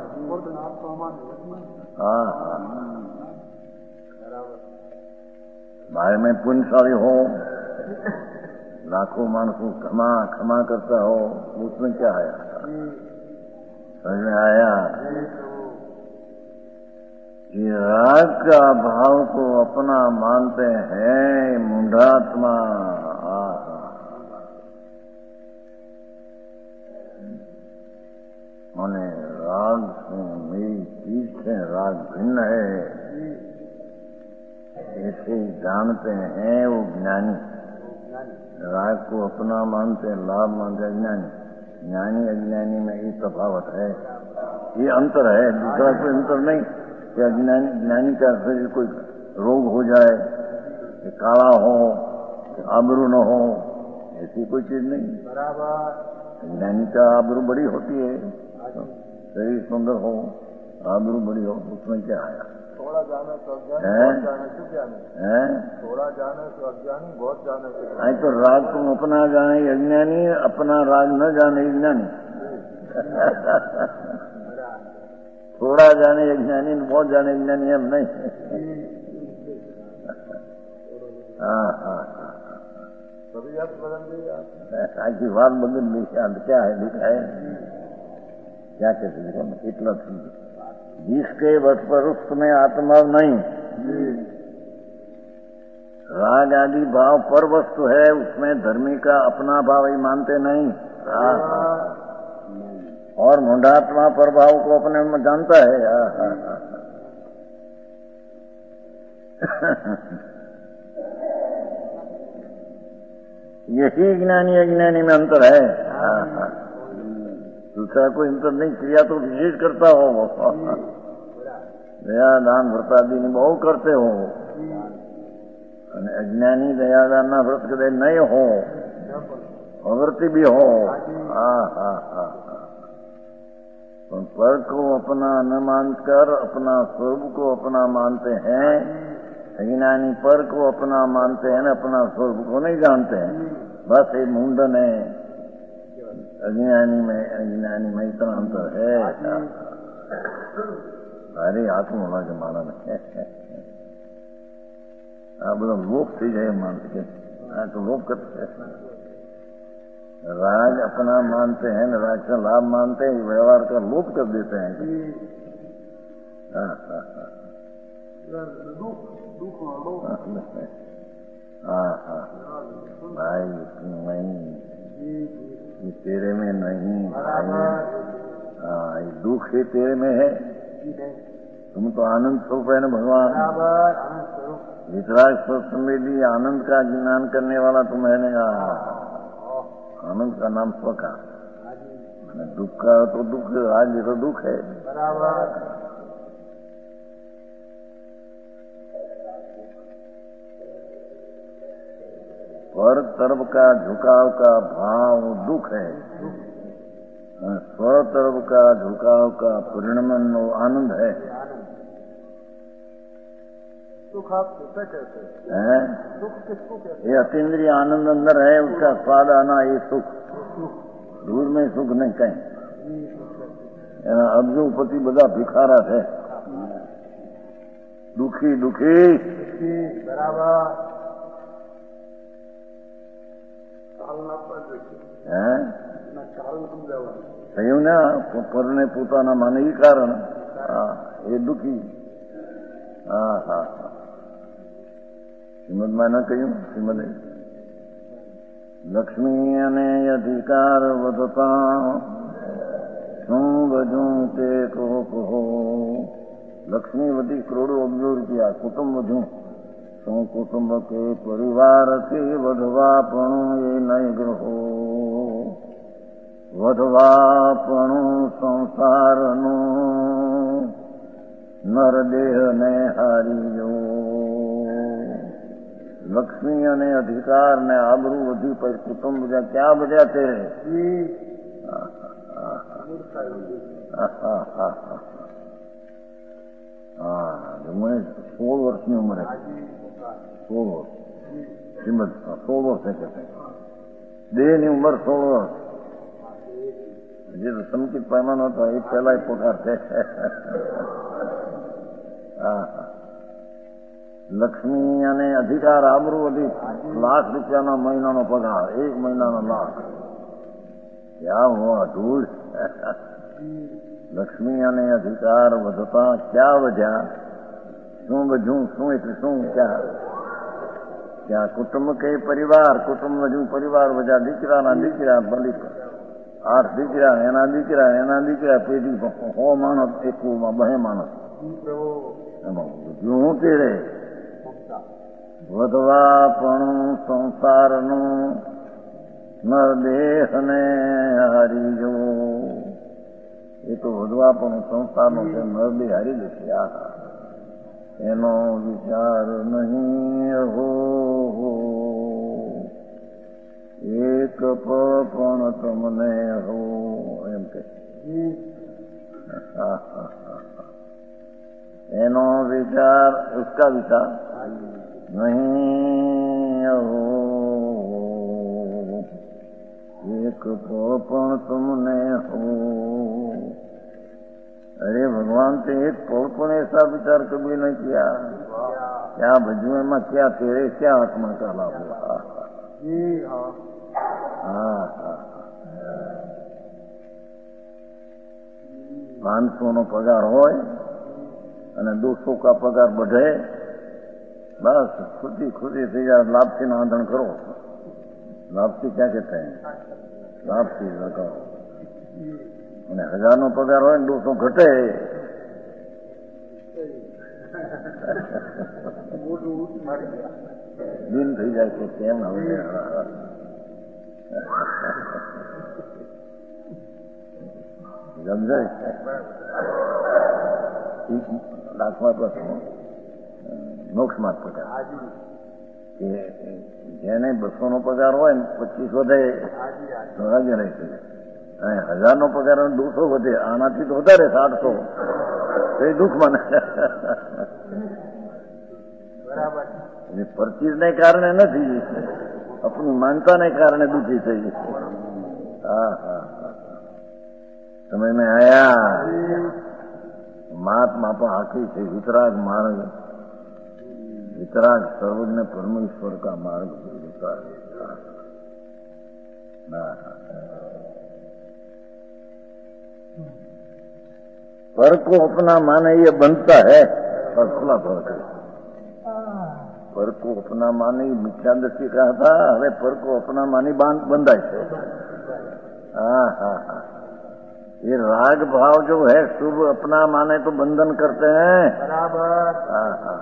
भाई मैं पुण्यशाली हो, लाखों मानसों क्षमा क्षमा करता हो, उसमें क्या है? समझ में आया कि राग का भाव को अपना मानते हैं मूढ़ात्मा। माने राग से मेरी चीज से राग भिन्न है ऐसे जानते हैं वो ज्ञानी। राग को अपना मानते हैं, लाभ मानते अज्ञानी। ज्ञानी अज्ञानी में ही तफावत है, ये अंतर है, दूसरा कोई अंतर नहीं। कि अज्ञानी ज्ञानी का शरीर कोई रोग हो जाए, कि काला हो, कि आबरू न हो, ऐसी कोई चीज नहीं। ज्ञानी का आबरू बड़ी होती है, शरीर सुंदर हो, आबरू बड़ी हो, उसमें क्या आया? थोड़ा जाने तो अज्ञानी, बहुत जाने से ज्ञानी। थोड़ा जाने तो अज्ञानी, बहुत जाने से ज्ञानी। तो राग तुम अपना जाने अज्ञानी, अपना राग न जाने ज्ञानी। थोड़ा जाने अज्ञानी, बहुत जाने ज्ञानी हम नहीं। कभी आप बदल दिया आखिर बात बदल दी। क्या है लिखा है? क्या कहते देखो इतना जिसके वश पर उसमें आत्मा नहीं। राग आदि भाव पर वस्तु है, उसमें धर्मी का अपना भाव ही मानते नहीं। और मूढ़ात्मा पर भाव को अपने में जानता है। यही ज्ञानी अज्ञानी में अंतर है। दूसरा कोई अंतर नहीं। क्रिया तो विशेष करता हो, દયા દાન વ્રતાદિની બહુ કરતે હો અને અજ્ઞાની દયાદાનના વ્રત કદાચ નહીં हो अवर्ती भी हो पर पर को अपना न मानकर अपना स्वरूप को अपना मानते हैं। अज्ञानी पर को अपना मानते हैं, अपना स्वरूप को नहीं जानते हैं। बस ये मुंडन है अज्ञानी में इतना अंतर है। सारी आत्मा होना के माना है आ बधा लोप थी जाए मानस के आ तो लोप करते राज अपना मानते हैं, राज का लाभ मानते हैं, व्यवहार का लोप कर देते हैं। भाई नहीं ये तेरे में नहीं, ये दुख है तेरे में है। तुम तो आनंद स्वरूप है ना भगवान। वितराग समृद्धि आनंद का ज्ञान करने वाला तुम है ना। आनंद का नाम स्व का, दुख का तो दुख, आज तो दुख है। पर तरफ का झुकाव का भाव दुख है, स्व तरफ का झुकाव का परिणमन आनंद है। सुख आप किसे कहते हैं? सुख किसको कहते? ये अतीन्द्रिय आनंद अंदर है, उसका स्वाद आना ये सुख। दूर में सुख नहीं कहीं। अब्जोपति बधा भिखारा है, दुखी दुखी बराबर થયું ને પરને પોતાના માને એ કારણ એ દુઃખી। શ્રીમદમાં ન કહ્યું શ્રીમદે લક્ષ્મી અને અધિકાર વધતા શું વધું તે કહો। લક્ષ્મી વધી કરોડો અબજો રૂપિયા, કુટુંબ વધુ શું કુટુંબ કે પરિવારથી વધવાપણું એ નહીં ગ્રહો। વધવાપણું સંસારનું નરદેહને હારીજો। લક્ષ્મી અને અધિકાર ને આબરૂ વધી પછી કુટુંબ બધા ક્યાં બધા તેરે। મને 16 વર્ષની ઉંમરે 16 વર્ષ શ્રીમદ 16 વર્ષ છે દેહની ઉંમર 16 વર્ષ। જે સંકિત પાયમાનો હતો એ પહેલા પગાર છે। લક્ષ્મી અને અધિકાર આબરૂ વધી લાખ રૂપિયાનો મહિનાનો પગાર, 1 મહિનાનો લાખ। ક્યાં હોવા ધૂળ। લક્ષ્મી અને અધિકાર વધતા ક્યાં વધ્યા? શું વધ્યું? શું એટલે શું? ક્યાં કુટુંબ કે પરિવાર? કુટુંબ વધ્યું, પરિવાર વધ્યા, દીકરાના દીકરા ભલી 8 દીકરા, એના દીકરા પેઢી 100 માણસ, 2 માણસ એમાં વધ્યું તેરે। વધવાપણું સંસારનું નરદેહને હારીજો। એ તો વધવાપણું સંસારનો છે, નરદેહ હારી દેશે। એનો વિચાર નહીં હો, એક પણ તમને હો એમ કે એનો વિચાર, उसका विचार नहीं हो, एक पण तुमने हो। अरे भगवान से एक पण ऐसा विचार कभी नहीं किया। क्या भजू में क्या तेरे, क्या आत्मा का लाभ हुआ। 500 નો પગાર હોય અને 200 का પગાર बढ़े, बस खुदी से यार लापसी ना आंदण करो। लापसी क्या कहते हैं? लापसी लगाओ। 1000 નો પગાર હોય ને 200 ઘટે દિન થઈ જાય છે કેમ હવે। સમજાય લાખમાં પ્રશ્નો મોક્ષ માર્ગ પગાર કે જેને 200 નો પગાર હોય ને 25 વધે તો હાજર રહી શકે, અને 1000 નો પગાર 200 વધે, આનાથી તો વધારે 700 તો એ દુઃખ માને. પરચીજને કારણે નથી, આપણી માનતાને કારણે દુઃખી થઈ. હા હા સમજ મેં આયા. મહાત્મા પણ આખી છે વિતરાગ માર્ગ, वितराग सर्वज्ञ परमेश्वर का मार्ग होता है. पर को अपना माने ये बनता है और खुला फर्क है. पर को अपना माने मिथ्या दृष्टि कहा था, अरे पर को अपना मानी बंधा है. हाँ हाँ हाँ, ये राग भाव जो है शुभ अपना माने तो बंधन करते हैं. बराबर. हाँ हाँ,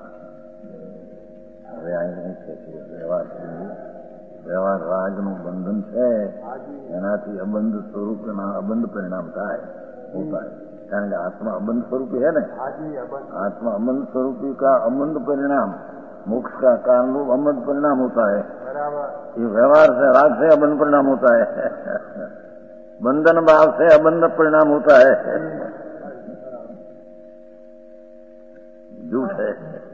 હવે અહીં નહીં છે વ્યવહાર રાજનું બંધન છે, એનાથી અબંધ સ્વરૂપના અબંધ પરિણામ થાય होता है. કારણ કે आत्मा अबंध स्वरूपी है ना. आत्मा अबंध स्वरूपी का अबंध परिणाम मोक्ष का कारण रूप अबंध परिणाम होता है. ये व्यवहार से राग से अबंध परिणाम होता है, बंधन भाव से अबंध परिणाम होता है. झूठ है.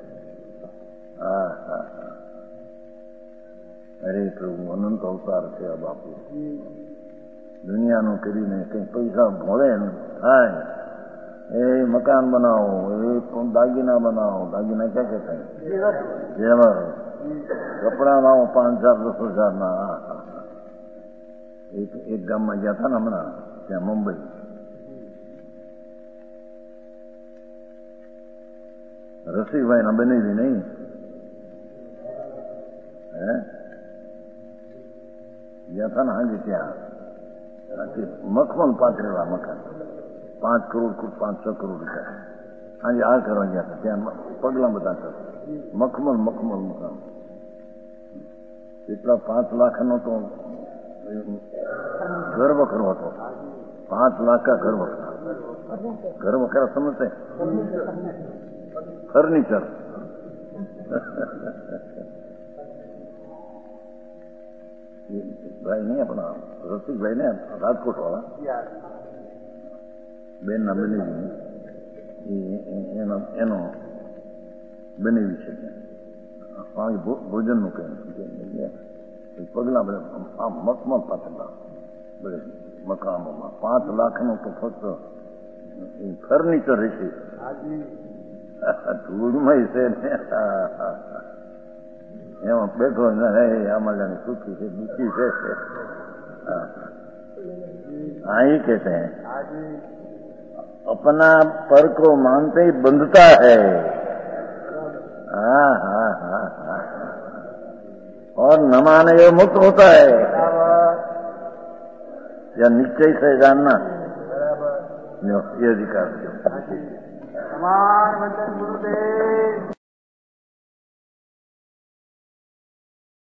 અરે પ્રભુ અનંત અવતાર છે આ બાપુ. દુનિયાનું કરીને કઈ પૈસા ભોળે થાય, એ મકાન બનાવો, એ દાગીના બનાવો, દાગીના ક્યાં કહેતા જેવર, કપડા લાવો 5,000 10,000 ના. એક ગામમાં ગયા હતા ને હમણાં, ત્યાં મુંબઈ, રસિકભાઈ ના બનેલી નહીં ગયા था ना. હાજી ત્યાં મખમલ પાથરેલા મકાન 5 કરોડ 5-6 કરોડ રૂપિયા. હાજી આ કરવા ગયા હતા, ત્યાં પગલા બધા હતા. મખમલ મકાન એટલા 5 લાખનો તો ઘર વખરો હતો. 5 લાખ का घर वखरा समझते फर्नीचर. ભાઈ નહીં આપણા રસિકભાઈ ને રાજકોટ વાળા બેન ના બનેવી, એનો બનેવી છે ભોજન નું કઈ પગલા બધા આમ મખમલ પાથરેલા બધે મકાનોમાં. 5 લાખનું તો ફક્ત ફર્નિચર રહેશે. ધૂળમાં છે ને એમાં બેઠો આમાં જાણે સુખી છે દુઃખી છે. आई कहते हैं अपना पर को मानते ही बंधता है. हाँ हाँ हाँ हाँ, और न माने ये मुक्त होता है. या निश्चय से जानना ये अधिकार. गुरुदेव